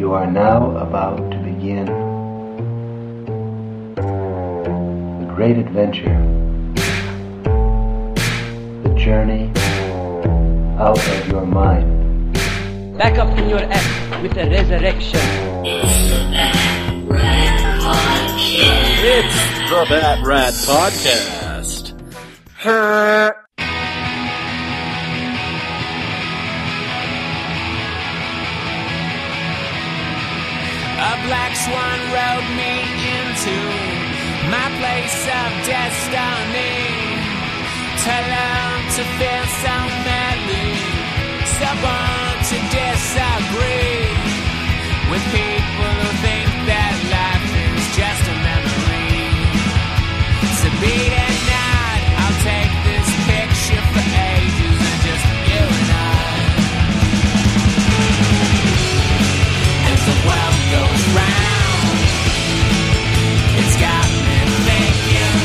You are now about to begin the great adventure, the journey out of your mind. Back up in your act with a resurrection. It's the Bat Rat Podcast. It's the Bat Rat Podcast. A black swan rode me into my place of destiny. To learn to feel so madly, so born to disagree with people who think that life is just a memory. So beat it not, I'll take this picture for ages and just you and I. As the world goes round, it's got me thinking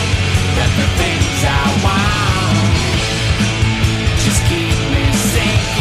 that the things I want just keep me sinking.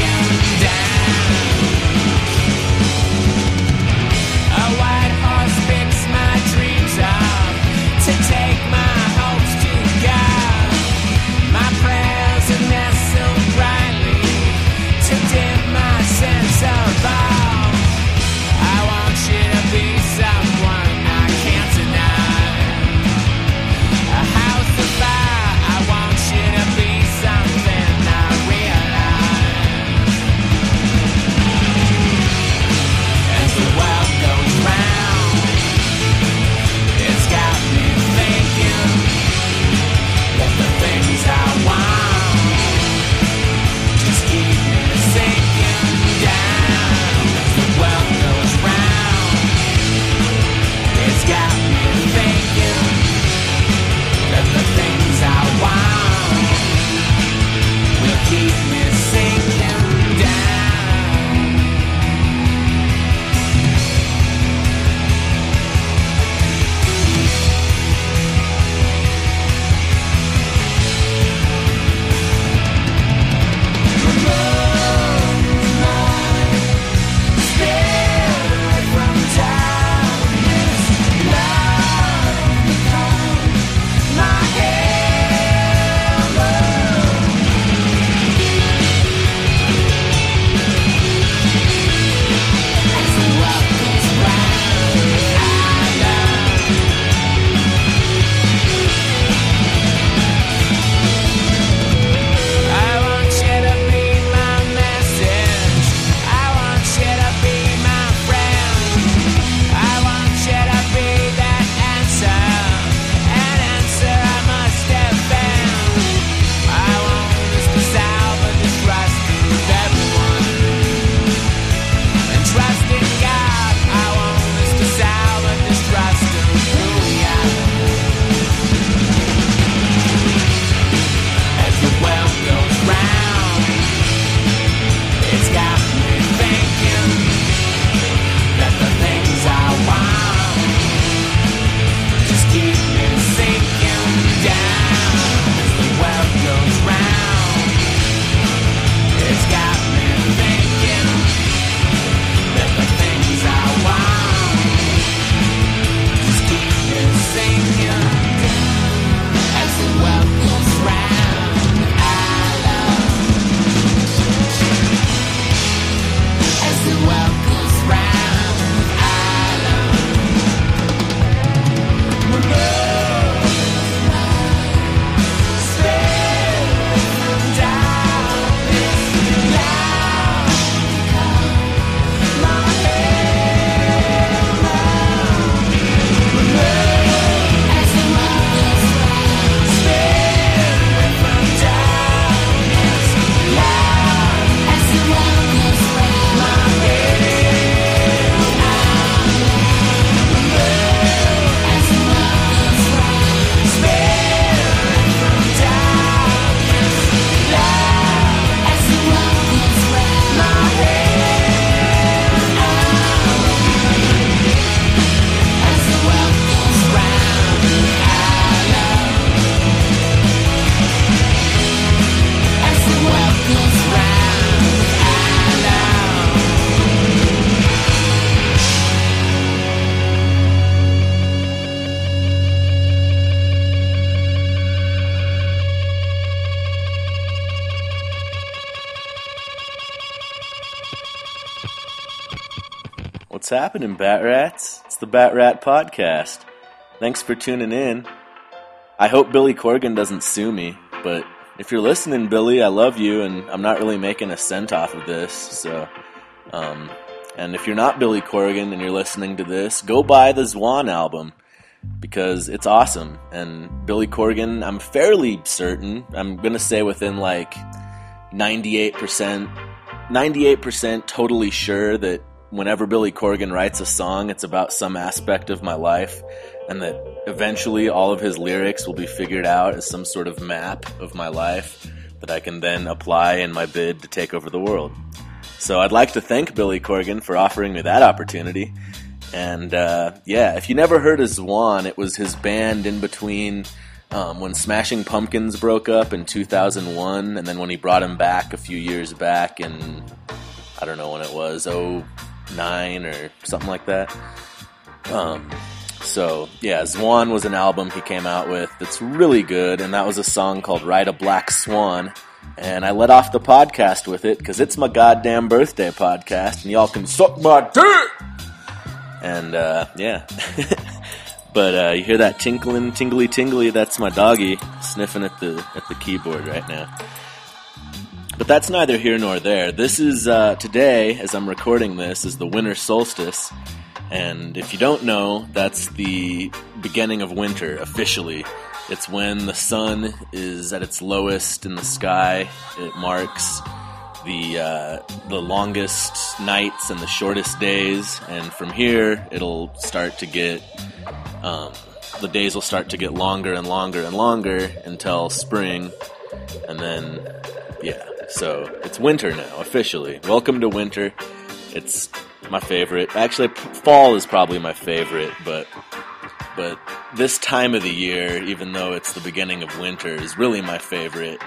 What's happening, Bat Rats? It's the Bat Rat Podcast. Thanks for tuning in. I hope Billy Corgan doesn't sue me, but if you're listening, Billy, I love you, and I'm not really making a cent off of this, so... And if you're not Billy Corgan and you're listening to this, go buy the Zwan album, because it's awesome. And Billy Corgan, I'm fairly certain, I'm going to say within like 98% totally sure that whenever Billy Corgan writes a song, it's about some aspect of my life, and that eventually all of his lyrics will be figured out as some sort of map of my life that I can then apply in my bid to take over the world. So I'd like to thank Billy Corgan for offering me that opportunity. And if you never heard of Zwan, it was his band in between when Smashing Pumpkins broke up in 2001, and then when he brought him back a few years back in, I don't know when it was, 09 or something like that. Zwan was an album he came out with that's really good, and that was a song called Ride a Black Swan. And I let off the podcast with it because it's my goddamn birthday podcast, and y'all can suck my dick! And, But you hear that tinkling, tingly, that's my doggy sniffing at the keyboard right now. But that's neither here nor there. This is, today, as I'm recording this, is the winter solstice. And if you don't know, that's the beginning of winter, officially. It's when the sun is at its lowest in the sky. It marks the longest nights and the shortest days. And from here, it'll start to get... the days will start to get longer and longer and longer until spring. And then, so it's winter now, officially. Welcome to winter. It's my favorite. Actually, fall is probably my favorite, but this time of the year, even though it's the beginning of winter, is really my favorite.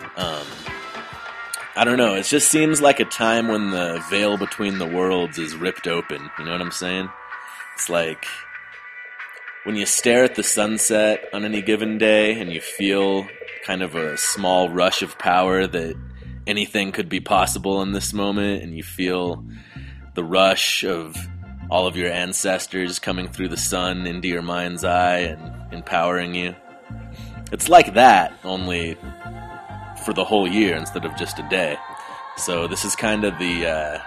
I don't know, it just seems like a time when the veil between the worlds is ripped open, you know what I'm saying? It's like when you stare at the sunset on any given day and you feel kind of a small rush of power that anything could be possible in this moment, and you feel the rush of all of your ancestors coming through the sun into your mind's eye and empowering you. It's like that, only for the whole year instead of just a day. So this is kind of the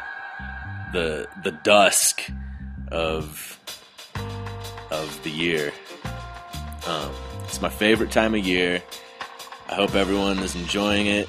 dusk of the year. It's my favorite time of year. I hope everyone is enjoying it.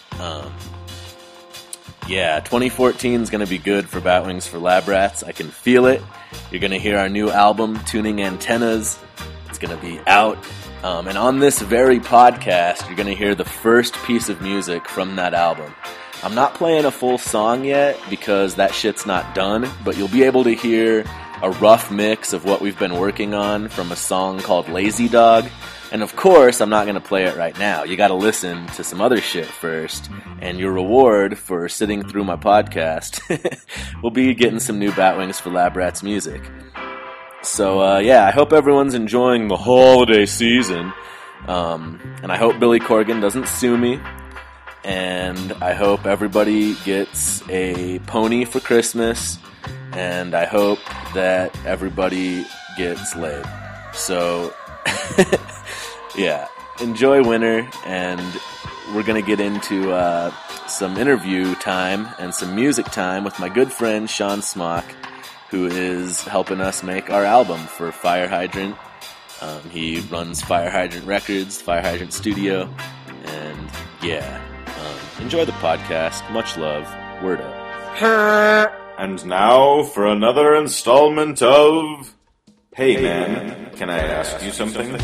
2014 is going to be good for Batwings for Lab Rats. I can feel it. You're going to hear our new album, Tuning Antennas. It's going to be out. And on this very podcast, you're going to hear the first piece of music from that album. I'm not playing a full song yet because that shit's not done, but you'll be able to hear a rough mix of what we've been working on from a song called Lazy Dog. And of course, I'm not going to play it right now. You got to listen to some other shit first. And your reward for sitting through my podcast will be getting some new Batwings for Lab Rats music. So, I hope everyone's enjoying the holiday season. And I hope Billy Corgan doesn't sue me. And I hope everybody gets a pony for Christmas. And I hope that everybody gets laid. So... enjoy winter, and we're going to get into some interview time and some music time with my good friend Sean Smock, who is helping us make our album for Fire Hydrant. He runs Fire Hydrant Records, Fire Hydrant Studio, and enjoy the podcast. Much love. Word up. And now for another installment of... Hey man, can I ask you something?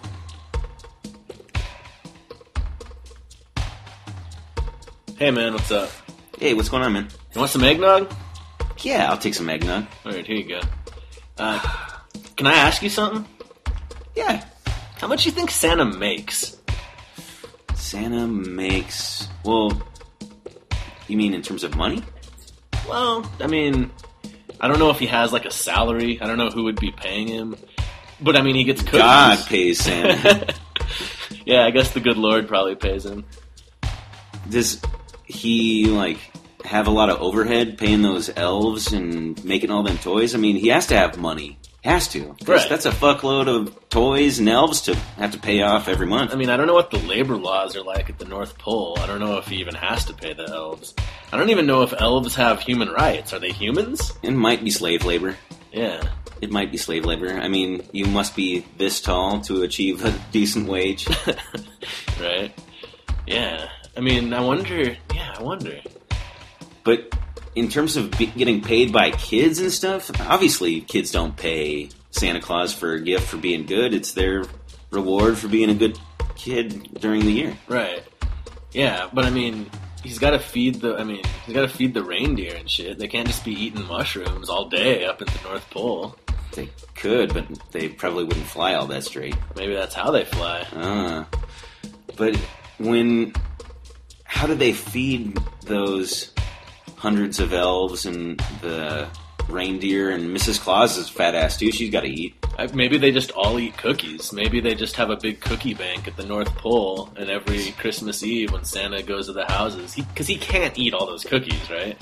Hey man, what's up? Hey, what's going on, man? You want some eggnog? Yeah, I'll take some eggnog. Alright, here you go. Can I ask you something? Yeah. How much do you think Santa makes? Santa makes... Well, you mean in terms of money? Well, I mean, I don't know if he has like a salary. I don't know who would be paying him. But I mean, he gets cookies. God pays Santa. Yeah, I guess the good Lord probably pays him. Does he, like, have a lot of overhead paying those elves and making all them toys? I mean, he has to have money. Has to. Right. That's a fuckload of toys and elves to have to pay off every month. I mean, I don't know what the labor laws are like at the North Pole. I don't know if he even has to pay the elves. I don't even know if elves have human rights. Are they humans? It might be slave labor. Yeah. It might be slave labor. I mean, you must be this tall to achieve a decent wage. Right? Yeah. I mean, I wonder. But in terms of getting paid by kids and stuff, obviously kids don't pay Santa Claus for a gift for being good. It's their reward for being a good kid during the year. Right. Yeah, but I mean, he's got to feed the reindeer and shit. They can't just be eating mushrooms all day up at the North Pole. They could, but they probably wouldn't fly all that straight. Maybe that's how they fly. But how do they feed those hundreds of elves and the reindeer and Mrs. Claus is fat ass too? She's got to eat. Maybe they just all eat cookies. Maybe they just have a big cookie bank at the North Pole, and every Christmas Eve when Santa goes to the houses, because he can't eat all those cookies, right?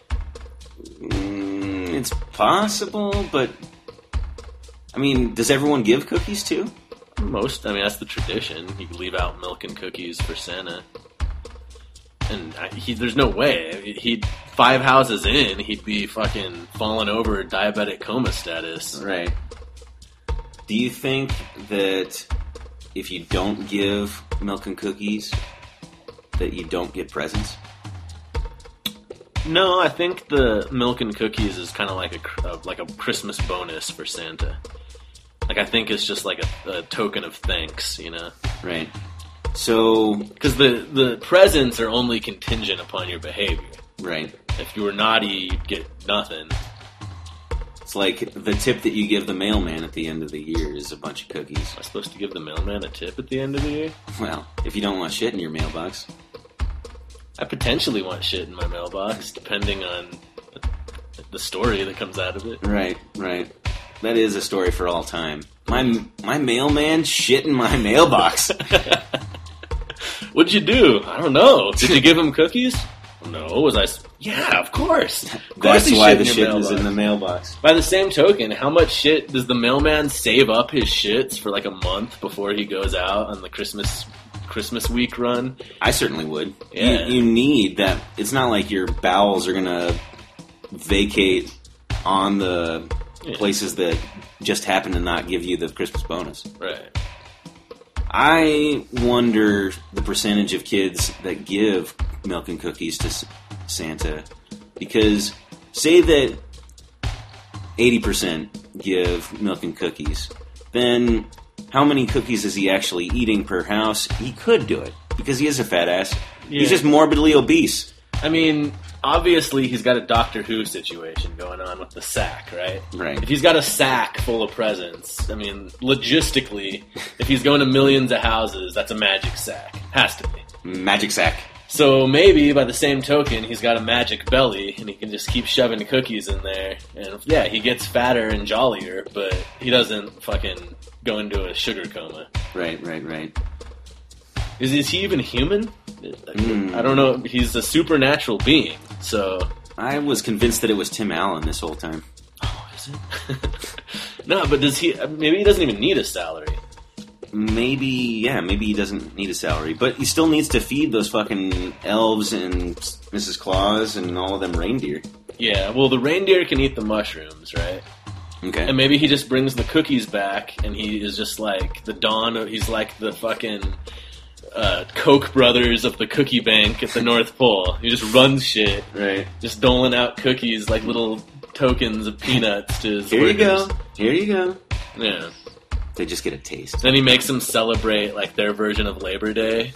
It's possible, but I mean, does everyone give cookies too? That's the tradition. You leave out milk and cookies for Santa. And there's no way. 5 houses in, he'd be fucking falling over diabetic coma status. Right. Do you think that if you don't give milk and cookies, that you don't get presents? No, I think the milk and cookies is kind of like a Christmas bonus for Santa. Like, I think it's just like a token of thanks, you know? Right. So... Because the presents are only contingent upon your behavior. Right. If you were naughty, you'd get nothing. It's like the tip that you give the mailman at the end of the year is a bunch of cookies. Am I supposed to give the mailman a tip at the end of the year? Well, if you don't want shit in your mailbox. I potentially want shit in my mailbox, depending on the story that comes out of it. Right. That is a story for all time. My mailman shit in my mailbox. What'd you do? I don't know. Did you give him cookies? No. Was I? Yeah, of course. That's why the shit is in the mailbox. By the same token, how much shit does the mailman save up his shits for like a month before he goes out on the Christmas week run? I certainly would. Yeah. You need that. It's not like your bowels are gonna vacate on the places that just happen to not give you the Christmas bonus. Right. I wonder the percentage of kids that give milk and cookies to Santa, because say that 80% give milk and cookies, then how many cookies is he actually eating per house? He could do it, because he is a fat ass. Yeah. He's just morbidly obese. I mean, obviously he's got a Doctor Who situation going on with the sack, right? Right. If he's got a sack full of presents, I mean, logistically, if he's going to millions of houses, that's a magic sack. Has to be. Magic sack. So maybe, by the same token, he's got a magic belly, and he can just keep shoving cookies in there. And yeah, he gets fatter and jollier, but he doesn't fucking go into a sugar coma. Right. Is he even human? I don't know. He's a supernatural being, so... I was convinced that it was Tim Allen this whole time. Oh, is it? No, but does he... Maybe he doesn't even need a salary. Maybe he doesn't need a salary. But he still needs to feed those fucking elves and Mrs. Claus and all of them reindeer. Yeah, well, the reindeer can eat the mushrooms, right? Okay. And maybe he just brings the cookies back, and he is just like the Dawn... He's like the fucking... Koch brothers of the cookie bank at the North Pole. He just runs shit. Right. Just doling out cookies like little tokens of peanuts to his Here workers. Here you go. Yeah. They just get a taste. Then he makes them celebrate like their version of Labor Day.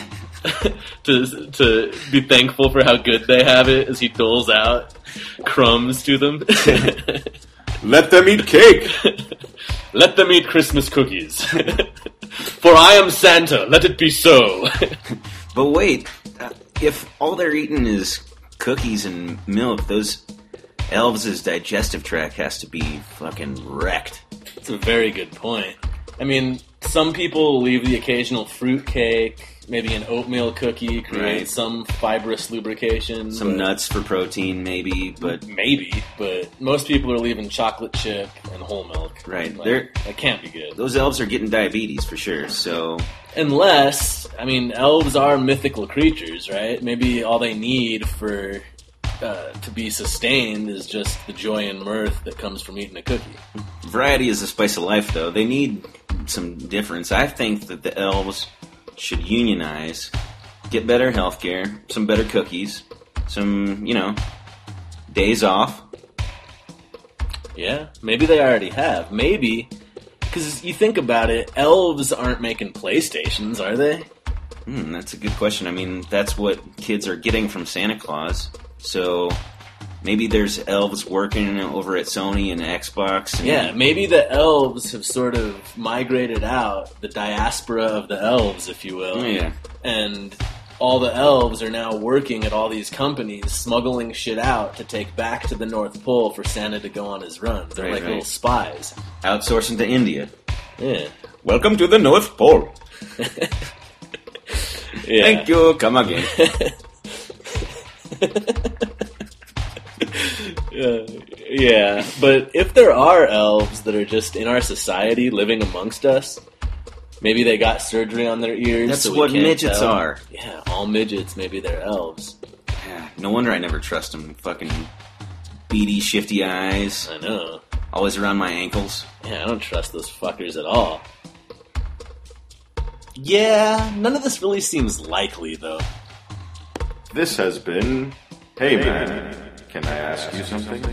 to be thankful for how good they have it as he doles out crumbs to them. Let them eat cake! Let them eat Christmas cookies. For I am Santa, let it be so. But wait, if all they're eating is cookies and milk, those elves' digestive tract has to be fucking wrecked. That's a very good point. I mean, some people will leave the occasional fruit cake, maybe an oatmeal cookie, create Right. some fibrous lubrication. Some but- nuts for protein, maybe, but Maybe, but most people are leaving chocolate chip and whole milk. Right. Like, that can't be good. those elves are getting diabetes for sure. So Unless, I mean, elves are mythical creatures, right? Maybe all they need for to be sustained is just the joy and mirth that comes from eating a cookie. variety is the spice of life, though. They need some difference. I think that the elves should unionize, get better healthcare, some better cookies, some, days off. Yeah, maybe they already have. Maybe, because you think about it, elves aren't making PlayStations, are they? That's a good question. I mean, that's what kids are getting from Santa Claus. So maybe there's elves working over at Sony and Xbox. And Yeah, maybe the elves have sort of migrated out, the diaspora of the elves, if you will. Oh, yeah. And all the elves are now working at all these companies, smuggling shit out to take back to the North Pole for Santa to go on his runs. They're Right, like right. little spies. Outsourcing to India. Yeah. Welcome to the North Pole. Yeah. Thank you. Come again. Yeah, but if there are elves that are just in our society living amongst us, maybe they got surgery on their ears. That's so we what can't midgets tell. are. Yeah, all midgets, maybe they're elves. Yeah, no wonder I never trust them. Fucking beady, shifty eyes. I know. Always around my ankles. Yeah, I don't trust those fuckers at all. Yeah, none of this really seems likely, though. This has been Hey Man, can I ask you something?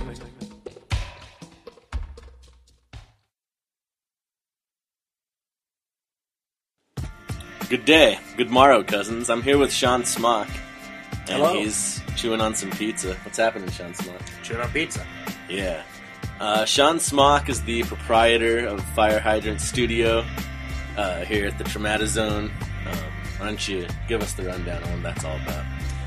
Good day, good morrow, cousins. I'm here with Sean Smock, and Hello. he's chewing on some pizza. What's happening, Sean Smock? Chewing on pizza. Yeah. Sean Smock is the proprietor of Fire Hydrant Studio here at the Traumatazone. Why don't you give us the rundown on what that's all about?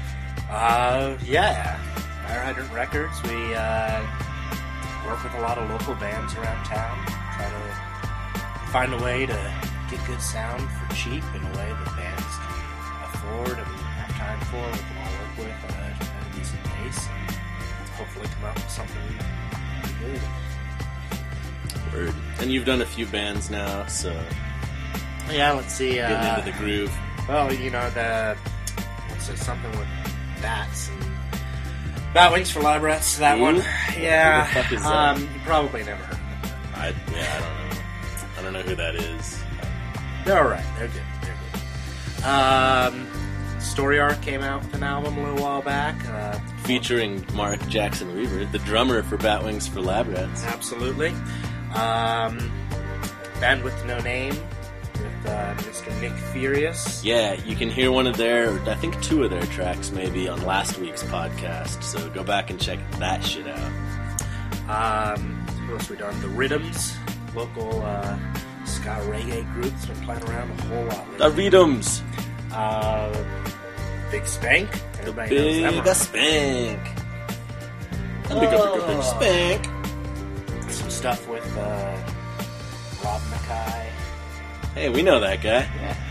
Yeah. Fire Hydrant Records. We work with a lot of local bands around town. Try to find a way to get good sound for cheap in a way that bands can afford and have time for. We can all work with at a decent pace and hopefully come up with something pretty good. Word. And you've done a few bands now, so Yeah, let's see. getting into the groove. Well, let's say something with bats and Batwings for Labrats, that Ooh? one. Yeah. Who the fuck is that? You probably never heard of them. I don't know. I don't know who that is. They're alright. They're good. Story Arc came out with an album a little while back. Featuring Mark Jackson Weaver, the drummer for Batwings for Labrats. Absolutely. Band with No Name with Mr. Nick Furious. Yeah, you can hear one of their, I think two of their tracks maybe on last week's podcast, so go back and check that shit out. What else we done? The Rhythms, local ska reggae group that's been playing around a whole lot The lately. Rhythms! Big Spank. Everybody knows them. Big right? Spank! Big Spank! Some stuff with Rob Mackay. Hey, we know that guy.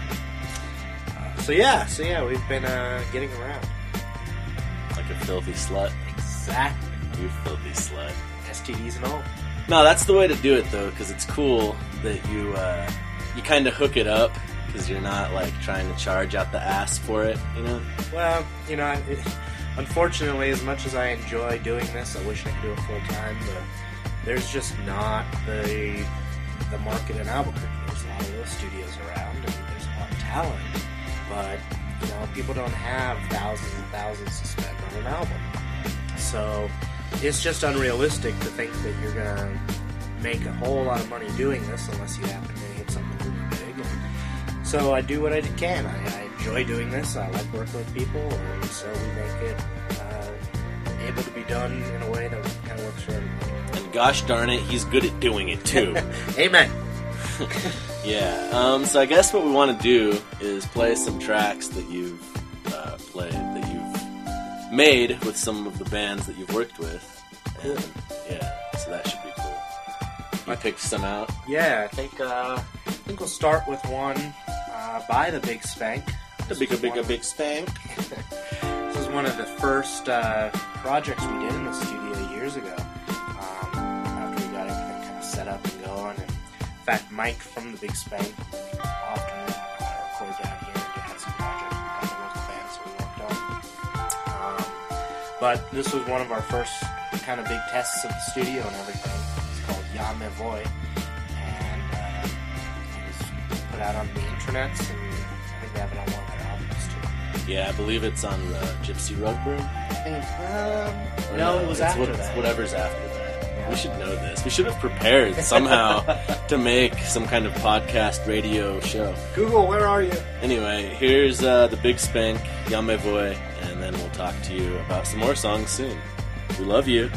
So yeah, we've been getting around. Like a filthy slut. Exactly. You filthy slut. STDs and all. No, that's the way to do it, though, because it's cool that you kind of hook it up, because you're not, like, trying to charge out the ass for it, you know? Well, unfortunately, as much as I enjoy doing this, I wish I could do it full time, but there's just not the market in Albuquerque. There's a lot of little studios around, and there's a lot of talent, but people don't have thousands and thousands to spend on an album. So it's just unrealistic to think that you're gonna make a whole lot of money doing this unless you happen to hit something really big. And so I do what I can. I enjoy doing this. I like working with people, and so we make it able to be done in a way that kind of works for everybody. And gosh darn it, he's good at doing it, too. Amen. Yeah, so I guess what we want to do is play some tracks that you've played, that you've made with some of the bands that you've worked with. And, yeah, so that should be cool. You picked some out? Yeah, I think think we'll start with one by the Big Spank. Big spank. This is one of the first projects we did in the studio years ago. After we got everything kind of set up and going. And in fact, Mike from the Big Spank often record down here and had some projects with a couple local bands that we worked on. But this was one of our first kind of big tests of the studio and everything. It's called Ya Me Voy. And it was put out on the intranets, and I think they have it on one of their albums too. Yeah, I believe it's on the Gypsy Rope Room. I think, Or no, it was it's after that. Whatever's after that. We should know this. We should have prepared somehow to make some kind of podcast radio show. Google, where are you? Anyway, here's the Big Spank, Ya Me Voy, and then we'll talk to you about some more songs soon. We love you.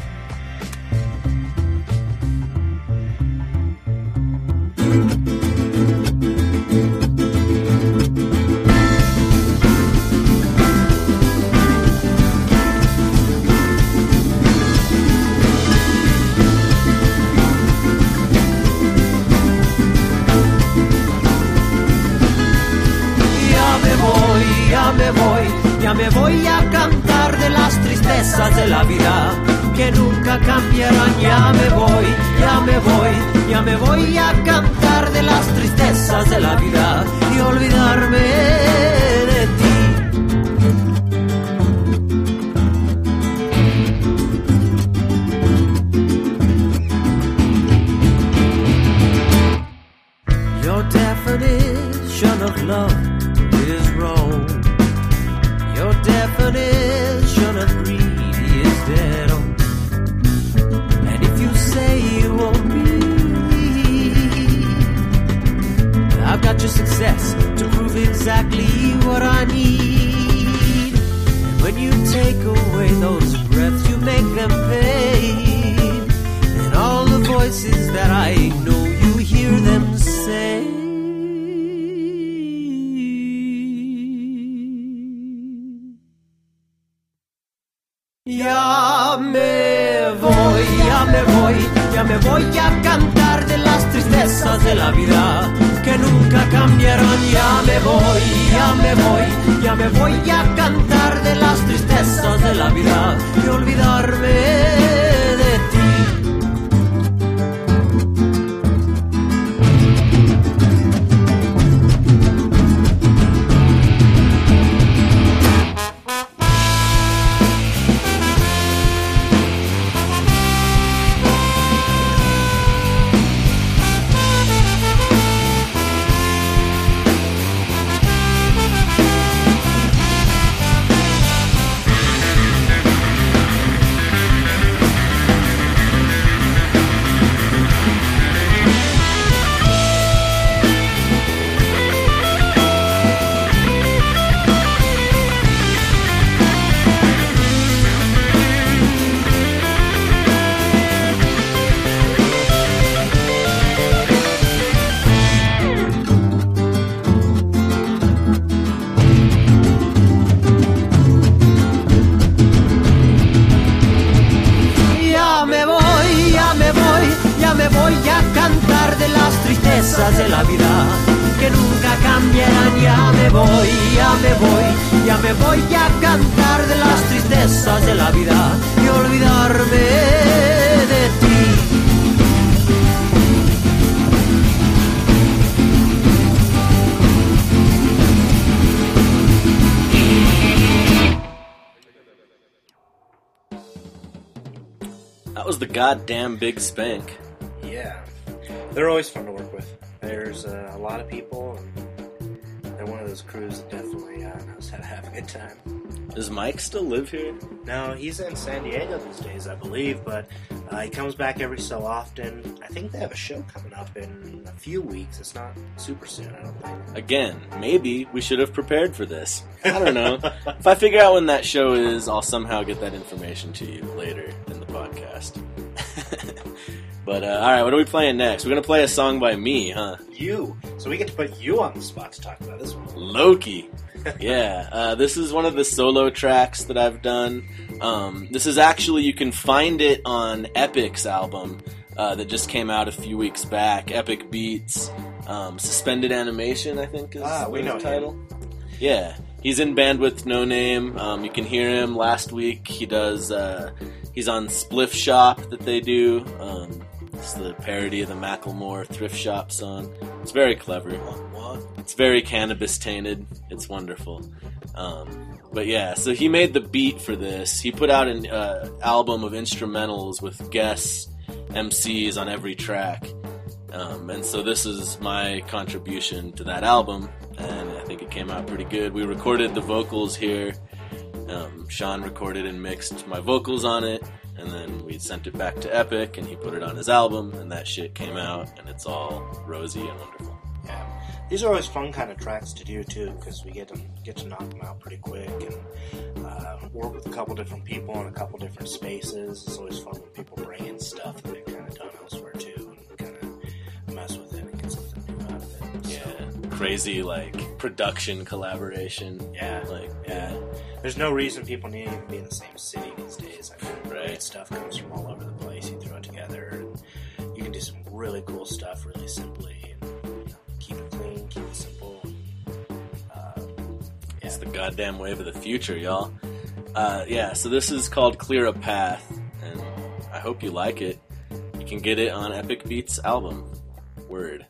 Ya me voy a cantar de las tristezas de la vida que nunca cambiarán. Ya me voy, ya me voy, ya me voy a cantar de las tristezas de la vida y olvidarme de ti. Your definition of love is wrong. Your definition of greed is dead on. And if you say you want me, I've got your success to prove exactly what I need. And when you take away those breaths, you make them pain. And all the voices that I know, you hear them say. Ya me voy, ya me voy, ya me voy a cantar de las tristezas de la vida que nunca cambiarán. Ya me voy, ya me voy, ya me voy a cantar de las tristezas de la vida y olvidarme de ti. De la vida que nunca cambiarán. Ya me voy, ya me voy, ya me voy a cantar de las tristezas de la vida y olvidarme de ti. That was the goddamn Big Spank. Yeah. They're always fun to work with. There's a lot of people, and they're one of those crews that definitely knows how to have a good time. Does Mike still live here? No, he's in San Diego these days, I believe, but he comes back every so often. I think they have a show coming up in a few weeks. It's not super soon, I don't think. Again, maybe we should have prepared for this. I don't know. If I figure out when that show is, I'll somehow get that information to you later in the podcast. But, alright, what are we playing next? We're going to play a song by me, huh? You. So we get to put you on the spot to talk about this one. Loki. Yeah, this is one of the solo tracks that I've done. This is actually, you can find it on Epic's album that just came out a few weeks back, Epic Beats. Suspended Animation, I think is we know the title. Yeah, he's in band with No Name. You can hear him last week. He does. He's on Spliff Shop that they do. It's the parody of the Macklemore Thrift Shop song. It's very clever. What? It's very cannabis tainted. It's wonderful. But yeah, so he made the beat for this. He put out an album of instrumentals with guest MCs on every track. And so this is my contribution to that album, and I think it came out pretty good. We recorded the vocals here. Sean recorded and mixed my vocals on it, and then we sent it back to Epic, and he put it on his album, and that shit came out, and it's all rosy and wonderful. Yeah. These are always fun kind of tracks to do, too, because we get to knock them out pretty quick, and work with a couple different people in a couple different spaces. It's always fun when people bring in stuff that they've kind of done elsewhere, too, and kind of mess with it and get something new out of it. Yeah, crazy, like, production collaboration. Yeah, yeah. There's no reason people need to even be in the same city these days. I mean, great stuff comes from all over the place. You throw it together, and you can do some really cool stuff really simply, and keep it clean, keep it simple. It's the goddamn wave of the future, y'all. So this is called Clear a Path, and I hope you like it. You can get it on Epic Beats album. Word.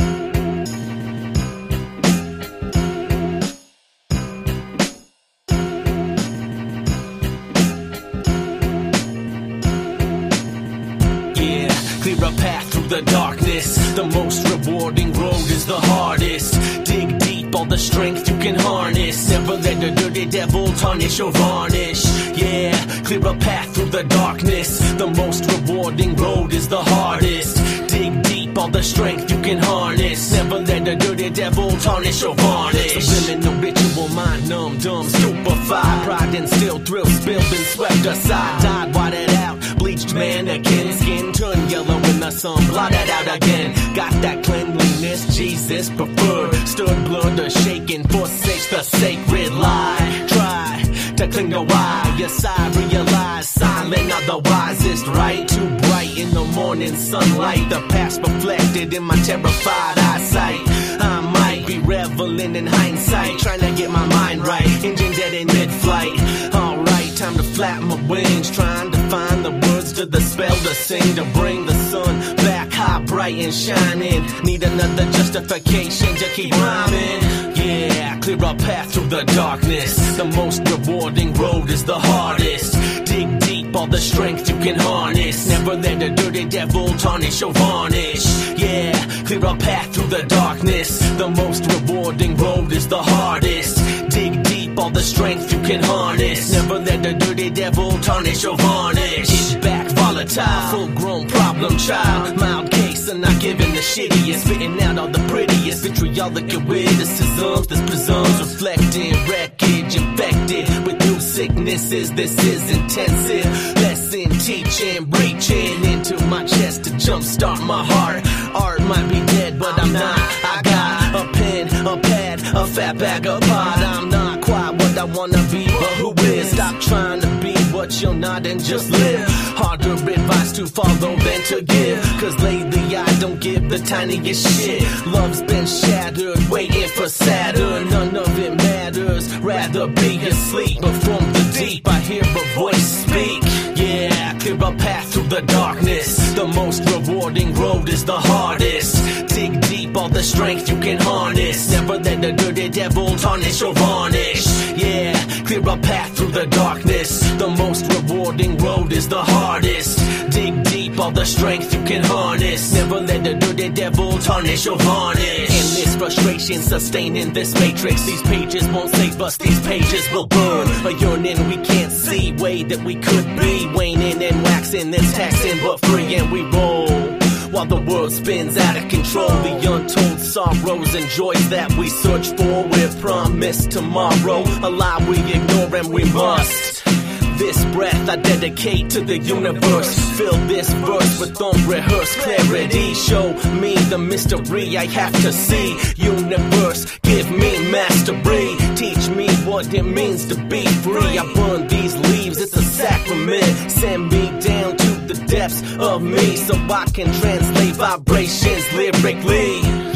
Clear a path through the darkness. The most rewarding road is the hardest. Dig deep, all the strength you can harness. Never let the dirty devil tarnish or varnish. Yeah, clear a path through the darkness. The most rewarding road is the hardest. Dig deep, all the strength you can harness. Never let the dirty devil tarnish or varnish. Subliminal ritual, mind numb, dumb, stupefied. Pride and still thrill, spilled and swept aside. Died, whited out, bleached mannequin. Skin turned yellow in the sun, blotted out again. Got that cleanliness Jesus preferred. Stood blood or shaken, forsakes the sacred lie. Try to cling to why. Yes, I realize silent are the wisest, right? Too bright in the morning sunlight. The past reflected in my terrified eyesight. I might be reveling in hindsight, trying to get my mind right. Engine dead in mid-flight. Alright, time to flap my wings, trying to find the words to the spell to sing, to bring the sun back high, bright and shining. Need another justification to keep rhyming. Yeah, clear a path through the darkness. The most rewarding road is the hardest. Dig deep, all the strength you can harness. Never let the dirty devil tarnish or varnish. Yeah, clear a path through the darkness. The most rewarding road is the hardest. Dig deep, all the strength you can harness. Never let the dirty devil tarnish or varnish. Hit back, volatile, full-grown problem child. Mild case and not giving the shittiest. Spitting out all the prettiest vitriolic witticisms. This presumes reflecting wreckage infected with new sicknesses. This is intensive. Lesson teaching, reaching into my chest to jumpstart my heart. Art might be dead, but I'm not. I got a pen, a pad, a fat bag of pot. I'm not quite what I wanna be, but who is? Stop trying to be what you're not and just live. Harder advice to follow than to give, cause lately I don't give the tiniest shit. Love's been shattered, waiting for Saturn. None of it matters, rather be asleep. But from the deep I hear a voice speak. Yeah, clear a path through the darkness. The most rewarding road is the hardest. Dig deep, all the strength you can harness. Never let the dirty devil tarnish or varnish. Yeah, clear a path through the darkness. The most rewarding road is the hardest. Dig deep, all the strength you can harness. Never let the dirty devil tarnish or varnish. Endless frustration sustaining this matrix. These pages won't save us, these pages will burn. A yearning we can't see, way that we could be. Waning and waxing, then taxing, but free and we roll. While the world spins out of control, the untold sorrows and joys that we search for, we're promised tomorrow. A lie we ignore and we must. This breath I dedicate to the universe. Fill this verse with unrehearsed clarity. Show me the mystery I have to see. Universe, give me mastery. Teach me what it means to be free. I burn these leaves, it's a sacrament. Send me down to the depths of me so I can translate vibrations lyrically.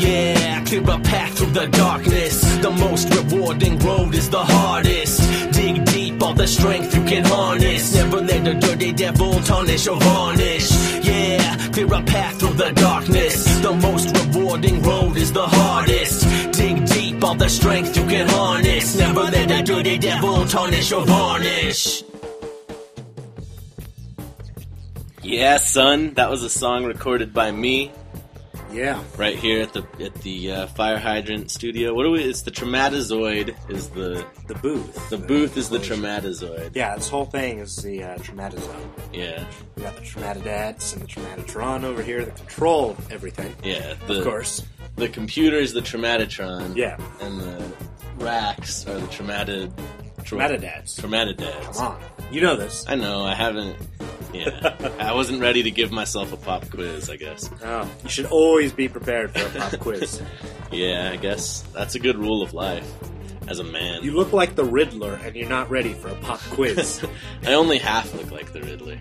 Yeah, clear a path through the darkness. The most rewarding road is the hardest. Dig deep, all the strength you can harness. Never let the dirty devil tarnish or varnish. Yeah, clear a path through the darkness. The most rewarding road is the hardest. Dig deep, all the strength you can harness. Never let the dirty devil tarnish or varnish. Yeah, son, that was a song recorded by me. Yeah. Right here at the Fire Hydrant studio. What do we? It's the Traumatizoid. Is the booth? The booth is the Traumatizoid. Yeah, this whole thing is the Traumatizone. Yeah. We got the Traumatidats and the Traumatitron over here that control everything. Yeah, of course. The computer is the Traumatitron. Yeah. And the racks are the Traumatidads. Traumatidads. Come on, you know this. I know. I haven't. Yeah, I wasn't ready to give myself a pop quiz, I guess. Oh, you should always be prepared for a pop quiz. Yeah, I guess that's a good rule of life as a man. You look like the Riddler, and you're not ready for a pop quiz. I only half look like the Riddler.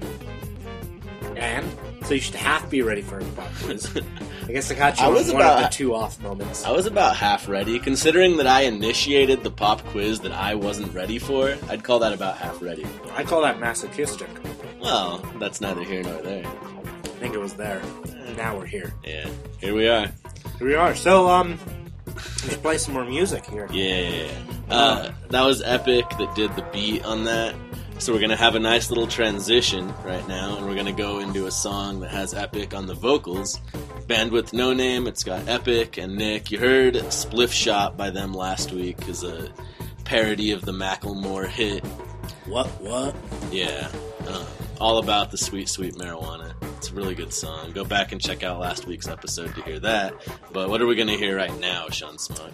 And? So you should half be ready for a pop quiz. I guess I got you I was on one about- of the two off moments. I was about half ready. Considering that I initiated the pop quiz that I wasn't ready for, I'd call that about half ready. I call that masochistic. Well, that's neither here nor there. I think it was there. Now we're here. Yeah, here we are. Here we are. So, let's play some more music here. Yeah. That was Epic that did the beat on that. So we're going to have a nice little transition right now, and we're going to go into a song that has Epic on the vocals. Band with No Name, it's got Epic and Nick. You heard Spliff Shop by them last week as a parody of the Macklemore hit. What? Yeah. All about the sweet, sweet marijuana. It's a really good song. Go back and check out last week's episode to hear that. But what are we going to hear right now, Sean Smug?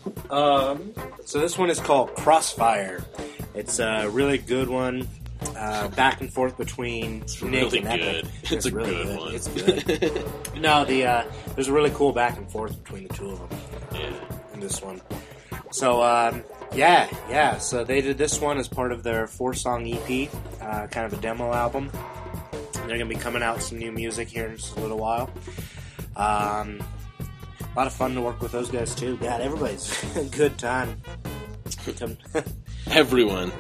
So this one is called Crossfire. It's a really good one. Back and forth between Nick really and Epic. good. It's a really good one. It's good. No, there's a really cool back and forth between the two of them. Yeah. In this one. So, yeah. So they did this one as part of their 4-song EP, kind of a demo album. They're going to be coming out with some new music here in just a little while. A lot of fun to work with those guys, too. God, everybody's a good time. Everyone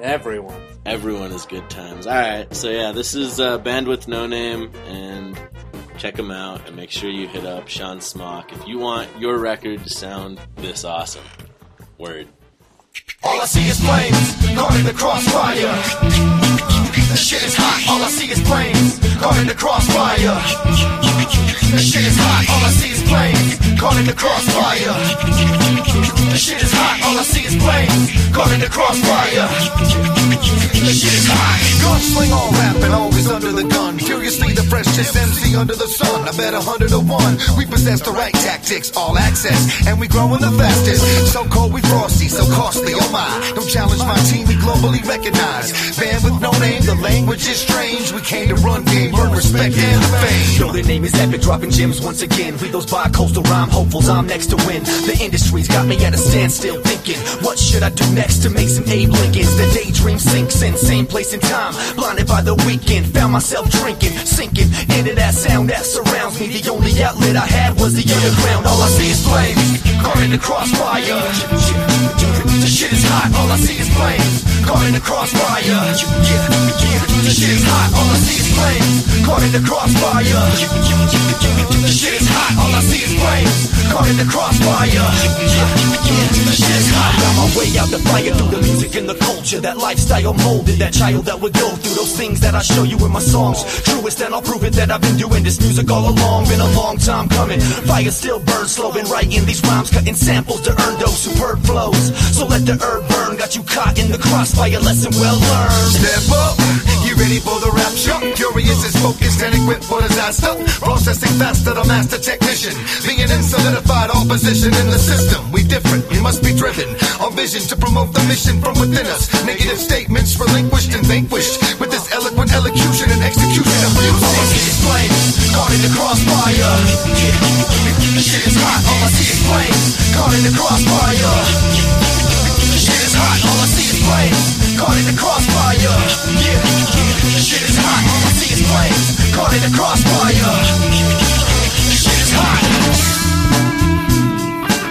is good times. Alright, so yeah, this is Band with No Name, and check them out, and make sure you hit up Sean Smock if you want your record to sound this awesome. Word. All I see is flames, caught in the crossfire. The shit is hot, all I see is flames, caught in the crossfire. The shit is hot, all I see is flames, caught in the crossfire. The shit is hot, all I see is flames, caught in the crossfire. The shit is hot. Gunsling all rapping, always under the gun. Curiously the freshest MC under the sun. I bet 100 to 1. We possess the right tactics, all access, and we growing the fastest. So cold we frosty, so costly, oh my. Don't challenge my team, we globally recognized. Band with no name, the language is strange. We came to run game, earn respect and fame. Yo, their name is Epic, dropping gems once again. Read those bi-coastal rhyme hopefuls, I'm next to win. The industry's got me at a standstill thinking, what should I do next to make some Abe Lincolns? The daydream sinks in, same place and time. Blinded by the weekend, found myself drinking, sinking into that sound that surrounds me. The only outlet I had was the underground. All I see is flames, caught in the crossfire. The shit is hot, all I see is flames, caught in the crossfire. The shit is hot, all I see is flames, caught in the crossfire. The shit is hot, all I see is flames, caught in the crossfire. The shit is hot. Found my way out the fire through the music and the culture. That lifestyle molded that child that would go through those things that I show you in my songs. Truest, and I'll prove it that I've been doing this music all along. Been a long time coming. Fire still burns slow, been writing these rhymes, cutting samples to earn those superb flows. So let the herb burn, got you caught in the crossfire, lesson well learned. Step up, you ready for the rapture? Curious is focused and equipped for disaster. Processing faster, the master technician. Being in solidified opposition in the system. We different, we must be driven. Our vision to promote the mission from within us. Negative statements relinquished and vanquished with this eloquent elocution and execution of music. All I see is flames, caught in the crossfire. The shit is hot, all I see is flames, caught in the crossfire. The shit is hot, all I see is flames, caught in the crossfire. The shit is hot, all I see is flames, caught in the crossfire. The shit is hot.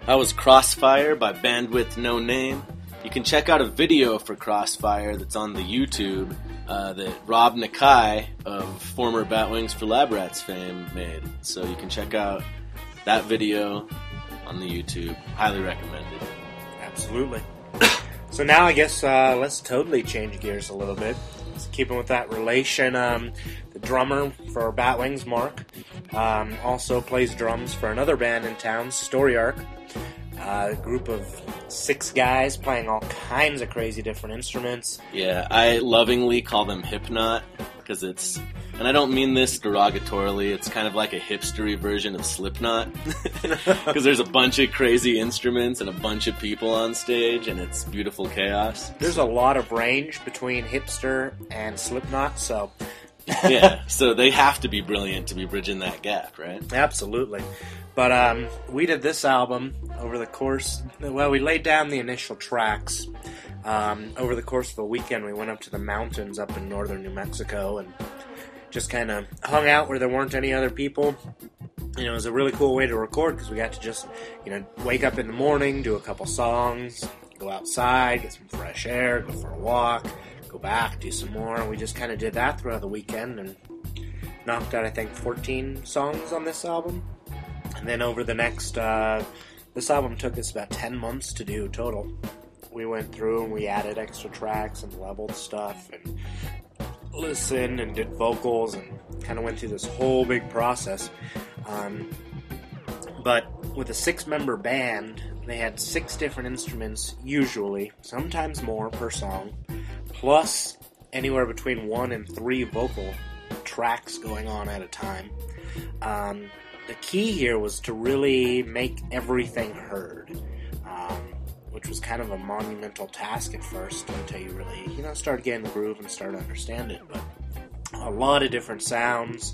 That was Crossfire by Bandwidth No Name. You can check out a video for Crossfire that's on the YouTube that Rob Nakai of former Batwings for Lab Rats fame made. So you can check out that video on the YouTube. Highly recommended. Absolutely. So now I guess let's totally change gears a little bit. Keeping with that relation, the drummer for Batwings, Mark, also plays drums for another band in town, Story Arc. A group of 6 guys playing all kinds of crazy different instruments. Yeah, I lovingly call them Hypnot, because it's, and I don't mean this derogatorily, it's kind of like a hipstery version of Slipknot, because there's a bunch of crazy instruments and a bunch of people on stage, and it's beautiful chaos. There's a lot of range between hipster and Slipknot, so... Yeah, so they have to be brilliant to be bridging that gap, right? Absolutely. But we did this album over the course... Well, we laid down the initial tracks. Over the course of a weekend, we went up to the mountains up in northern New Mexico and just kind of hung out where there weren't any other people. You know, it was a really cool way to record because we got to just, wake up in the morning, do a couple songs, go outside, get some fresh air, go for a walk, go back, do some more. We just kind of did that throughout the weekend and knocked out, I think, 14 songs on this album. And then over the next, this album took us about 10 months to do total. We went through and we added extra tracks and leveled stuff and listened and did vocals and kind of went through this whole big process. But with a 6-member band, they had 6 different instruments usually, sometimes more per song, plus anywhere between 1 and 3 vocal tracks going on at a time. The key here was to really make everything heard, which was kind of a monumental task at first until you really, started getting the groove and started to understand it. But a lot of different sounds.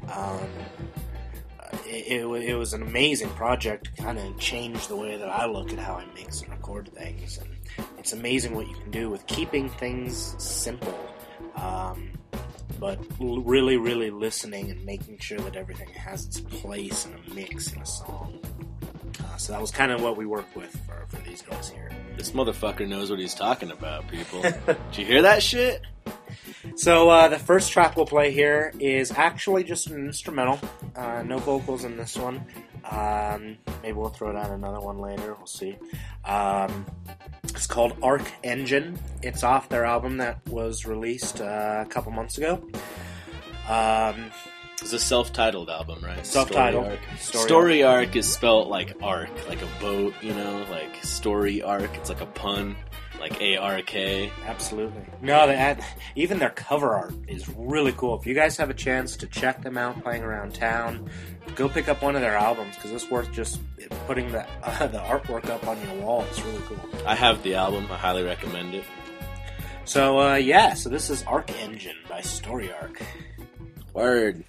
It was an amazing project. Kind of changed the way that I look at how I mix and record things. And it's amazing what you can do with keeping things simple. But really, really listening and making sure that everything has its place in a mix in a song. So that was kind of what we worked with for these guys here. This motherfucker knows what he's talking about, people. Did you hear that shit? So the first track we'll play here is actually just an instrumental. No vocals in this one. Maybe we'll throw down another one later. We'll see. It's called Arc Engine. It's off their album that was released a couple months ago. It's a self-titled album, right? Self-titled. Story Arc is spelled like arc, like a boat, like Story Arc. It's like a pun, like A-R-K. Absolutely. No, even their cover art is really cool. If you guys have a chance to check them out playing around town, go pick up one of their albums, because it's worth just putting the artwork up on your wall. It's really cool. I have the album. I highly recommend it. So, so this is Arc Engine by Story Arc. Word.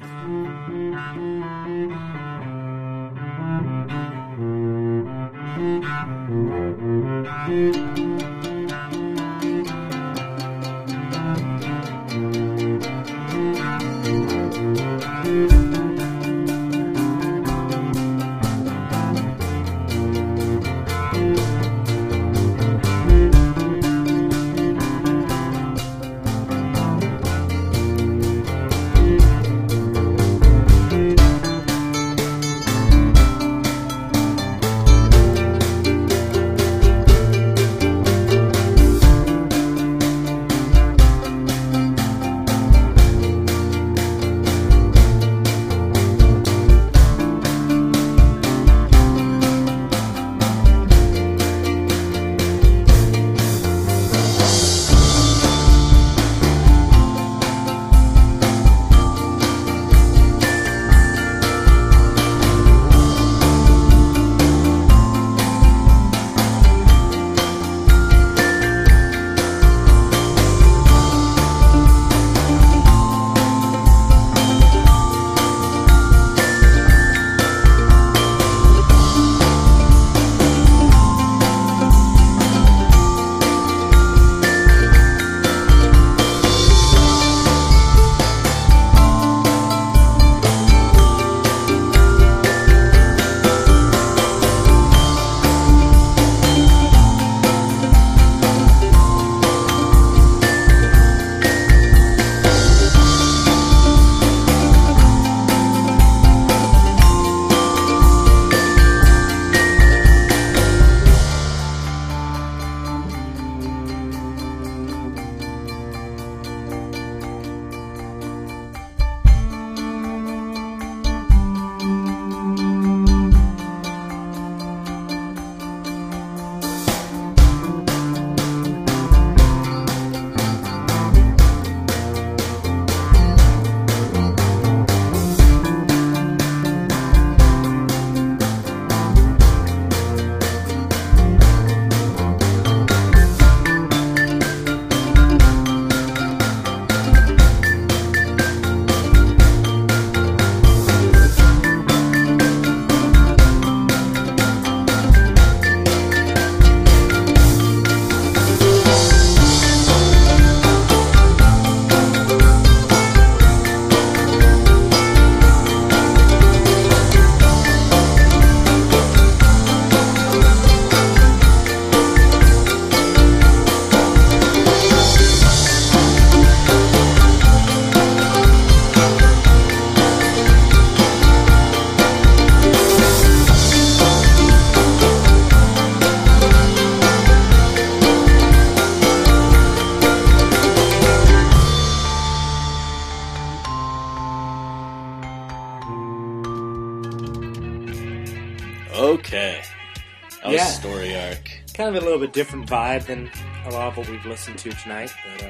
Okay. That was Yeah. Story Arc. Kind of a little bit different vibe than a lot of what we've listened to tonight, but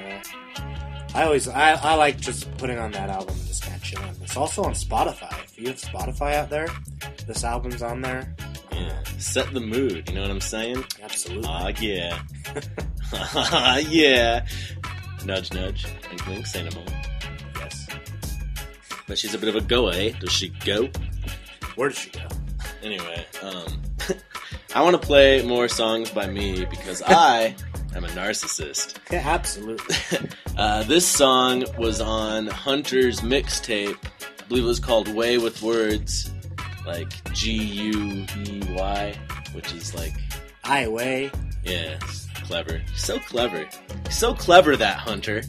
I like just putting on that album and just kind of chilling. It's also on Spotify. If you have Spotify out there, this album's on there. Yeah. Set the mood, you know what I'm saying? Absolutely. Aw, yeah. Aw, yeah. Nudge, nudge. Wink, wink, say no more. Yes. But she's a bit of a go, eh? Does she go? Where did she go? Anyway, I want to play more songs by me because I am a narcissist. Yeah, absolutely. This song was on Hunter's mixtape. I believe it was called Way with Words, like Guey, which is like... Highway. Yeah, it's clever. So clever. So clever, that Hunter.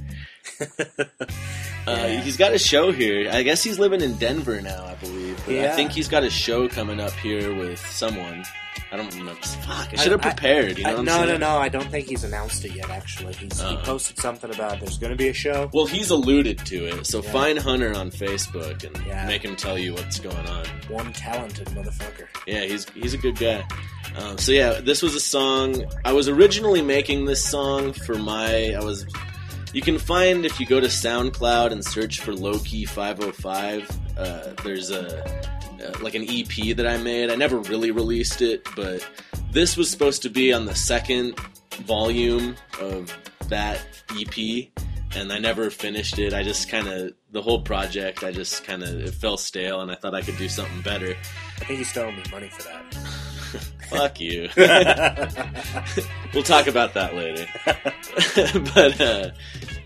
He's got a show here. I guess he's living in Denver now, I believe. But I think he's got a show coming up here with someone. I don't remember. Fuck, I should have prepared. You know what I'm saying? No. I don't think he's announced it yet, actually. He posted something about there's going to be a show. Well, he's alluded to it. So find Hunter on Facebook and make him tell you what's going on. One talented motherfucker. Yeah, he's a good guy. So yeah, this was a song. I was originally making this song for you can find, if you go to SoundCloud and search for Lowkey 505, there's like an EP that I made. I never really released it, but this was supposed to be on the second volume of that EP, and I never finished it. I just the whole project, it fell stale, and I thought I could do something better. I think he's still owing me money for that. Fuck you. We'll talk about that later. But,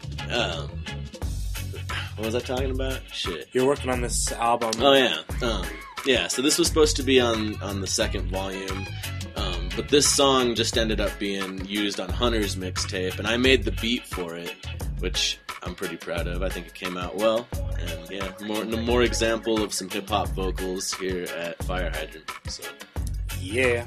what was I talking about? Shit. You're working on this album. Oh, yeah. Yeah, so this was supposed to be on the second volume, but this song just ended up being used on Hunter's mixtape, and I made the beat for it, which I'm pretty proud of. I think it came out well, and yeah, more example of some hip-hop vocals here at Fire Hydrant, so... Yeah.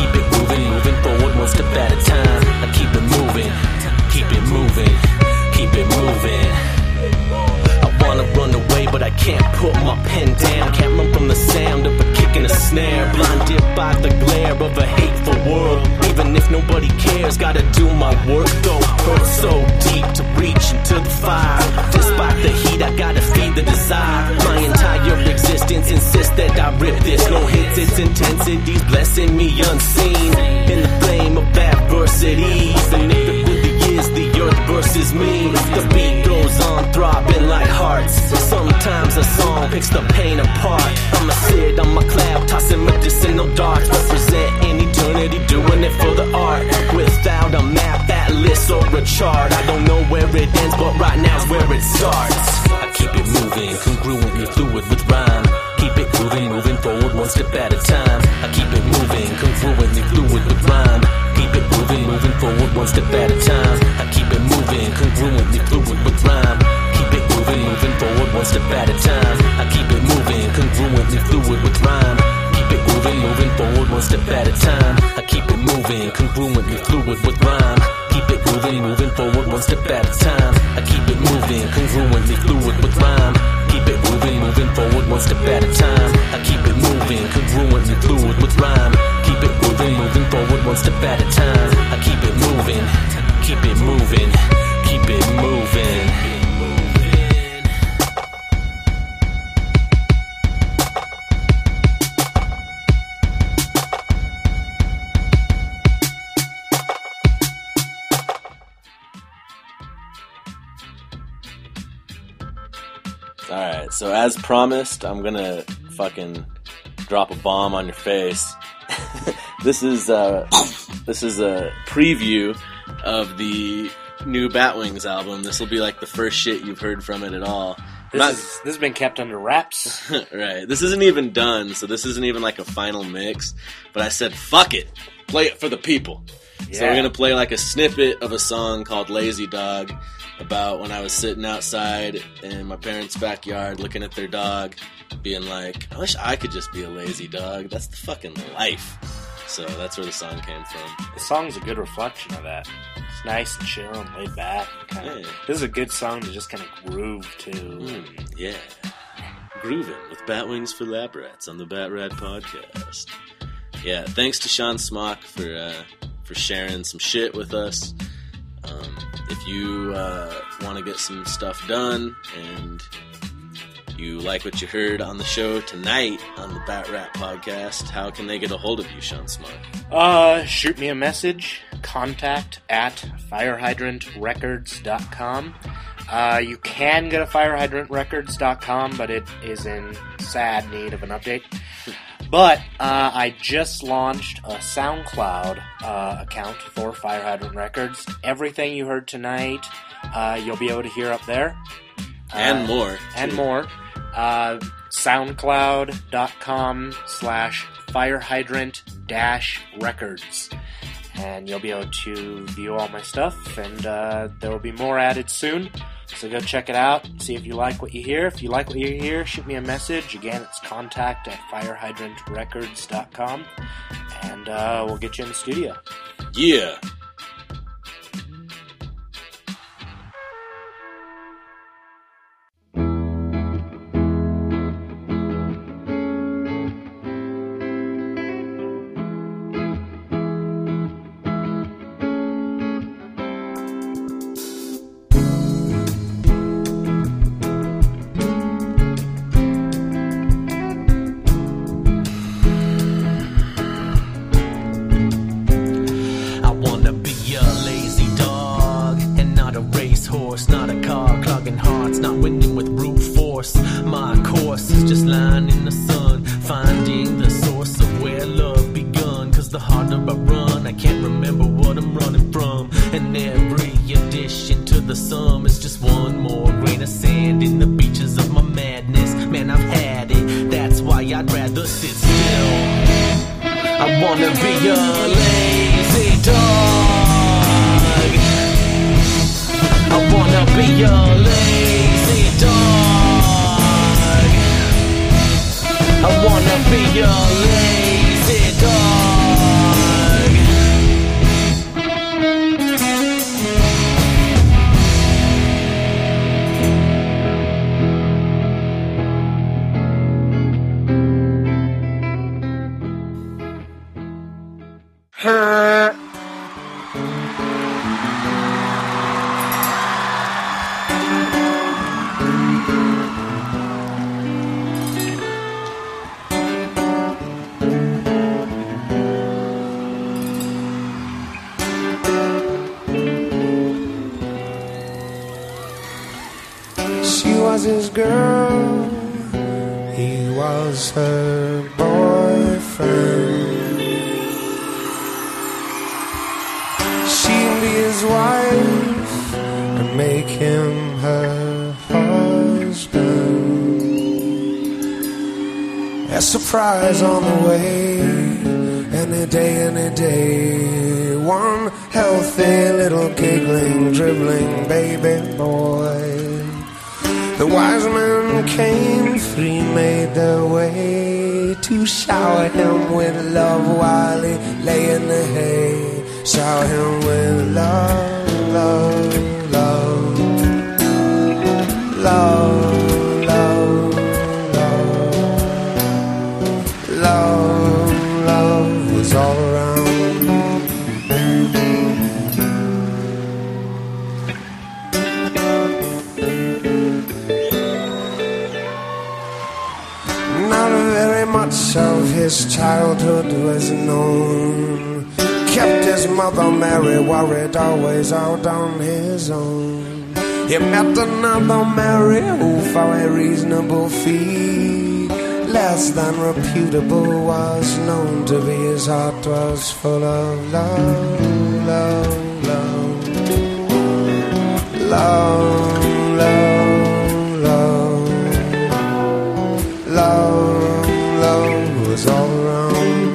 Keep it aware of a hateful world. Even if nobody cares, gotta do my work though. Hurt so deep to reach into the fire. Despite the heat, I gotta feed the desire. My entire existence insists that I rip this. No hits, its intensity's blessing me unseen. In the flame of adversity, even if it really is the earth versus me. The beat goes on throbbing like hearts. Sometimes a song picks the pain apart. I'ma sit on my cloud, tossing medicinal darts. Representing eternity, doing it for the art. Without a map, atlas, or a chart, I don't know where it ends, but right now's where it starts. I keep it moving, congruently fluid with rhyme. Keep it moving, moving forward one step at a time. I keep it moving, congruently fluid with rhyme. Keep it moving, moving forward one step at a time. I keep it moving, congruently fluid with rhyme. Keep it moving, moving forward one step at a time. I keep it moving, congruently fluid with rhyme. Keep it moving, moving forward one step at a time. I keep it moving, congruently fluid with rhyme. Keep it moving, moving forward one step at a time. I keep it moving, congruently fluid with rhyme. Keep it moving, moving forward one step at a time. I keep it moving, congruently fluid with rhyme. Keep it moving, moving forward one step at a time. I keep it moving, keep it moving, keep it moving. Alright, so as promised, I'm gonna fucking drop a bomb on your face. This is a preview of the new Batwings album. This will be like the first shit you've heard from it at all. This has been kept under wraps. Right. This isn't even done, so this isn't even like a final mix. But I said, fuck it. Play it for the people. Yeah. So we're going to play like a snippet of a song called Lazy Dog about when I was sitting outside in my parents' backyard looking at their dog, being like, I wish I could just be a lazy dog. That's the fucking life. So that's where the song came from. The song's a good reflection of that. It's nice and chill and laid back. This is a good song to just kind of groove to. Yeah. Grooving with Batwings for Lab Rats on the Bat Rat Podcast. Yeah, thanks to Sean Smock for sharing some shit with us. If you want to get some stuff done and you like what you heard on the show tonight on the Bat Rat Podcast, how can they get a hold of you, Sean Smock? Shoot me a message, contact@firehydrantrecords.com. You can go to firehydrantrecords.com, but it is in sad need of an update. But I just launched a SoundCloud account for Fire Hydrant Records. Everything you heard tonight, you'll be able to hear up there. And more. And more. SoundCloud.com/firehydrant-records. And you'll be able to view all my stuff, and there will be more added soon. So go check it out, see if you like what you hear. If you like what you hear, shoot me a message. Again, it's contact@firehydrantrecords.com, and we'll get you in the studio. Yeah. was his girl, he was her boyfriend. She'd be his wife and make him her husband. A surprise on the way, any day. One healthy little giggling, dribbling baby boy. The wise men came, three made their way to shower him with love while he lay in the hay. Shower him with love, love, love, love, love, love, love, love was all around. Not very much of his childhood was known. Kept his mother Mary worried, always out on his own. He met another Mary who for a reasonable fee, less than reputable, was known to be. His heart was full of love, love, love, love, love, love, love, love was all around.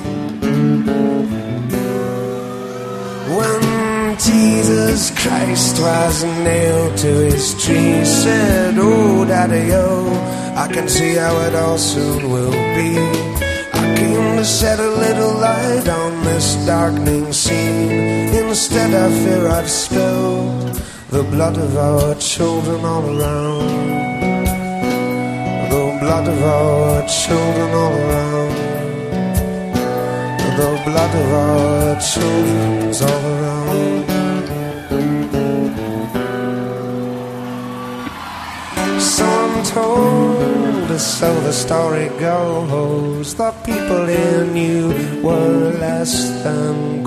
When Jesus Christ was nailed to his tree, he said, oh, Daddy-o, I can see how it all soon will be. I came to shed a little light on this darkening scene. Instead I fear I've spilled the blood of our children all around. The blood of our children all around. The blood of our children's all around. So I'm told, so the story goes, the people he knew were less than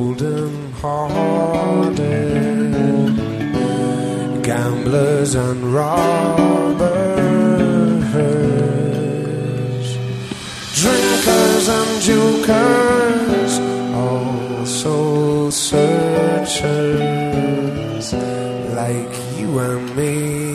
golden-hearted, gamblers and robbers, drinkers and jokers, all soul searchers like you and me,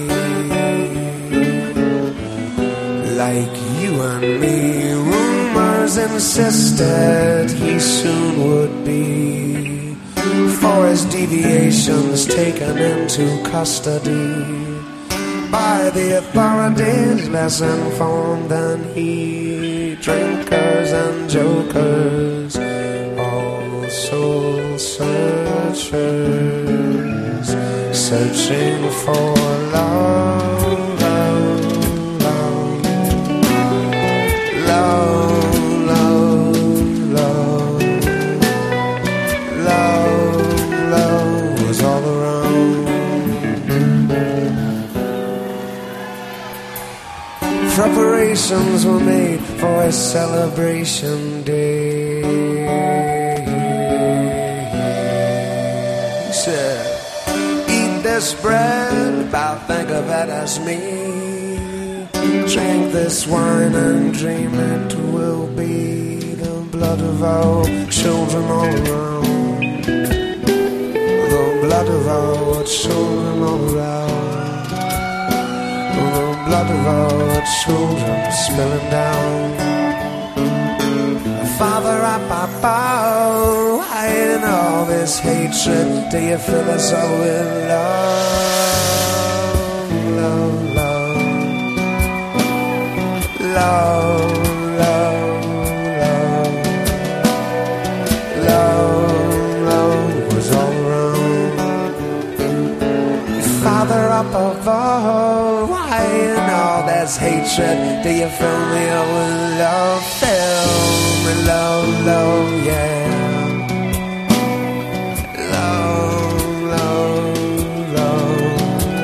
like you and me. Rumors insisted he soon would be, for his deviations, taken into custody by the authorities less informed than he. Drinkers and jokers, all soul searchers, searching for love, love, love, love, love, love, love was all around. Preparations were made for a celebration day. He said, eat this bread, about think of it as me. Drink this wine and dream it will be the blood of our children all around. The blood of our children all around. The blood of our children spilling down. Father, why in all this hatred do you fill us all with love, love, love, love, love, love, love was all around. Father up above, why in all this hatred do you fill me up with love? Fill me, love, love, yeah. Love, love, love,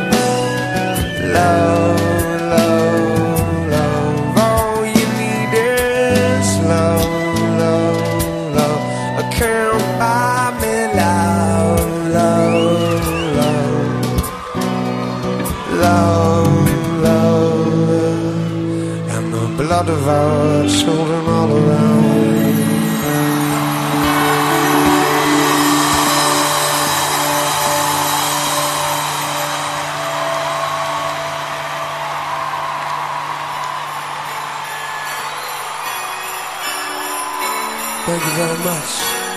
love, love, love. All you need is love, love, love. I can't buy me love, love, love, love. I'll devour children all around me. Thank you very much.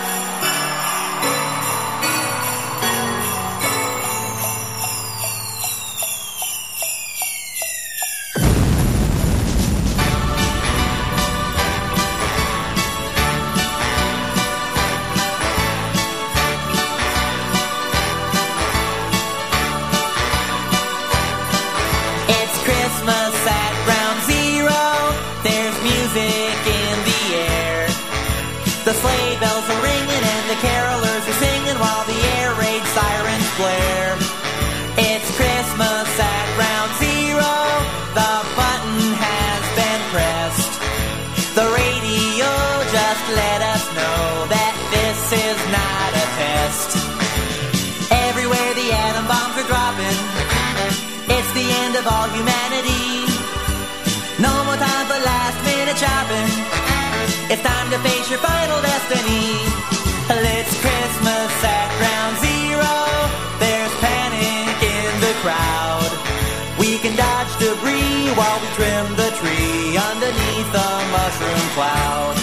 It's Christmas at Ground Zero. There's music in the air. The sleigh bells are ringing and the carolers are singing while the air raid sirens blare. It's Christmas at Ground Zero. The button has been pressed. The radio just let us know that this is not a test. Everywhere the atom bombs are dropping, it's the end of all humanity. No more time for last minute shopping. It's time to face your final destiny. It's Christmas at Ground Zero. There's panic in the crowd. We can dodge debris while we trim the tree underneath the mushroom cloud.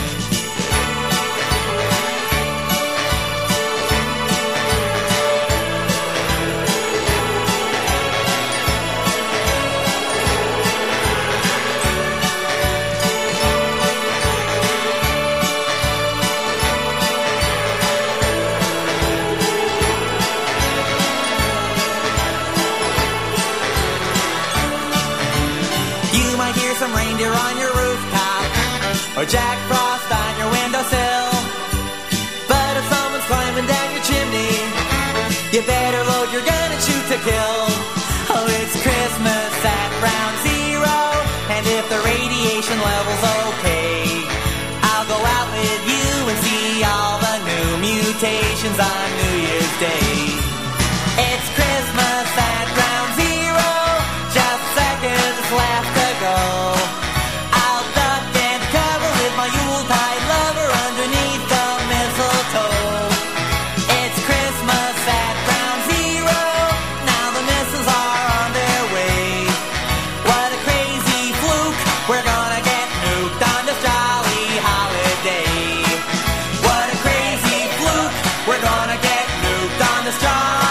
Some reindeer on your rooftop, or Jack Frost on your windowsill. But if someone's climbing down your chimney, you better load your gun and shoot to kill. Oh, it's Christmas at Ground Zero, and if the radiation level's okay, I'll go out with you and see all the new mutations on New Year's Day. It's Christmas at Ground Zero, just seconds left to go. I'll duck and cover with my Yuletide lover underneath the mistletoe. It's Christmas at Ground Zero, now the missiles are on their way. What a crazy fluke, we're gonna get nuked on this jolly holiday. What a crazy fluke, we're gonna get nuked on this jolly holiday.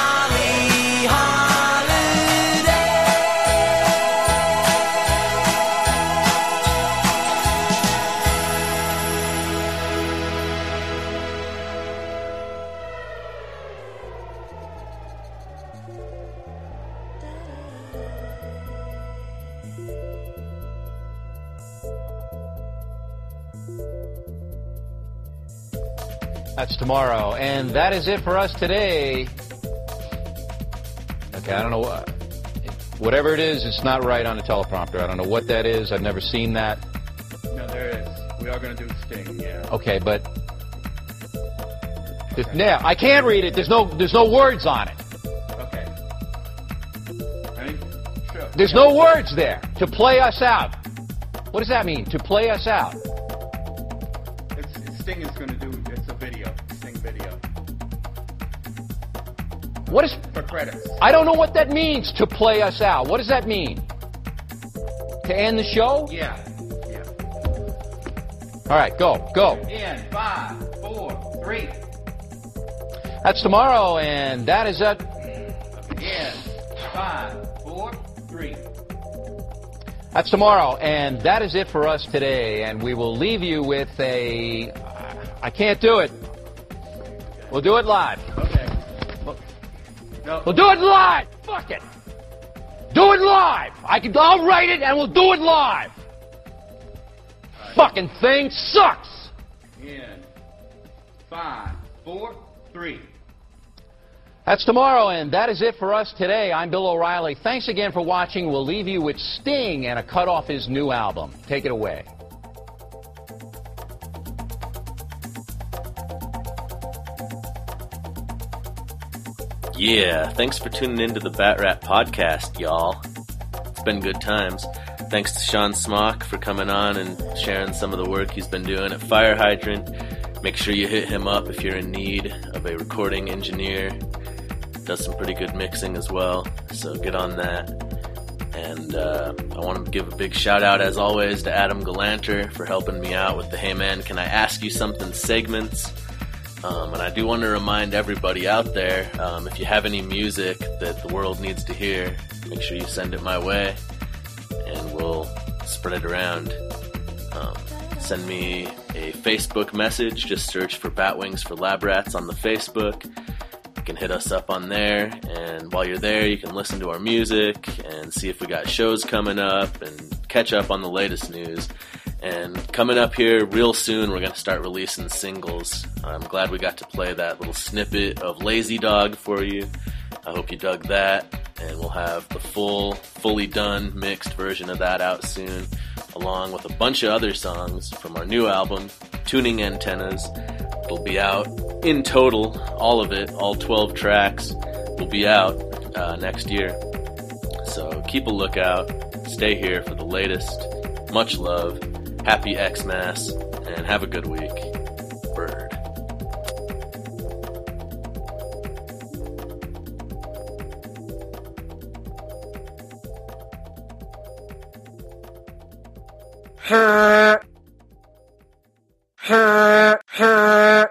That's tomorrow, and that is it for us today. Okay, I don't know what. Whatever it is, it's not right on the teleprompter. I don't know what that is. I've never seen that. No, there is. We are going to do Sting, yeah. Okay, but yeah, I can't read it. There's no words on it. Okay. I mean, sure. There's no words there to play us out. What does that mean? To play us out? Sting is going to do. It's a video. Sting video. What is for credits? I don't know what that means. To play us out. What does that mean? To end the show? Yeah. All right, go. In 5, 4, 3. That's tomorrow, and that is it. In 5, 4, 3. That's tomorrow, and that is it for us today. And we will leave you with a. I can't do it. We'll do it live. Okay. No. We'll do it live. Fuck it. Do it live. I'll write it, and we'll do it live. Right. Fucking thing sucks. In 5, 4, 3. That's tomorrow, and that is it for us today. I'm Bill O'Reilly. Thanks again for watching. We'll leave you with Sting and a cut off his new album. Take it away. Yeah, thanks for tuning into the Bat Rat Podcast, y'all. It's been good times. Thanks to Sean Smock for coming on and sharing some of the work he's been doing at Fire Hydrant. Make sure you hit him up if you're in need of a recording engineer. Does some pretty good mixing as well, so get on that. And I want to give a big shout out, as always, to Adam Galanter for helping me out with the Hey Man, Can I Ask You Something segments. And I do want to remind everybody out there, if you have any music that the world needs to hear, make sure you send it my way, and we'll spread it around. Send me a Facebook message. Just search for Batwings for Lab Rats on the Facebook. You can hit us up on there, and while you're there, you can listen to our music and see if we got shows coming up and catch up on the latest news. And coming up here real soon, we're going to start releasing singles. I'm glad we got to play that little snippet of Lazy Dog for you. I hope you dug that, and we'll have the fully done, mixed version of that out soon, along with a bunch of other songs from our new album, Tuning Antennas. It'll be out in total, all of it, all 12 tracks, will be out next year. So keep a lookout, stay here for the latest. Much love, happy Xmas, and have a good week. Bird. Her.